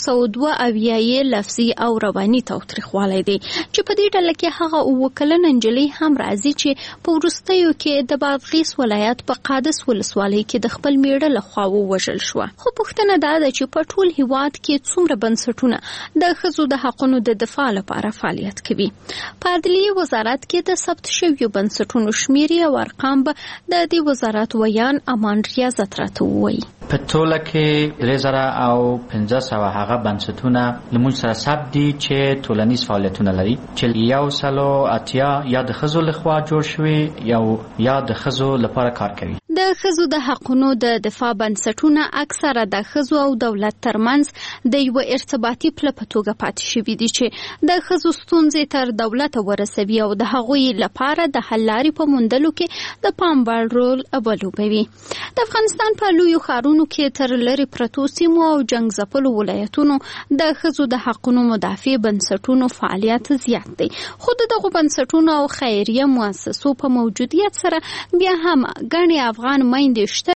402 لفظي او رواني تاوتریخوالی دی چې په دې ډله کې هغه 9 کلنه نجلۍ هم راځي چې په وروستیو کې د بادغیس ولایت په قادس ولسوالۍ کې د خپل میړه لخوا ووژل شوه. خو پوښتنه دا ده چې په ټول هیواد کې څومره بنسټونه د ښځو د حقونو د دفاع لپاره فعالیت کوي؟ په عدلیې وزارت کې د ثبت شویو بنسټونو شمیرې او ارقام به د دې وزارت ویان امان ریاضت راته ووایي. په ټوله کې 3500 هغه بنسټونه لمونږ سره ثبت دي چې ټولنیز فعالیتونه لري، چې 180 یا د ښځو لخوا جوړ شوي یا د ښځو لپاره کار کوي. د ښځو د حقونو د دفاع بنسټونه اکثره د ښځو او دولت ترمنځ د یو ارتباطي پله په توګه پاتې شوي دي چې د ښځو ستونزې تر دولت ورسوي او د هغوی لپاره د حل لارې په موندلو کې د پام وړ رول ولوبوي. د افغانستان په لویو ښارونو کې تر لرې پرتو سیمو او جنګ ځپلو ولایتونو د ښځو د حقونو مدافع بنسټونو فعالیت زیات دی. خو د دغو بنسټونو او خیریه مؤسسو په موجودیت سره بیا هم ګڼې افغان میندې شته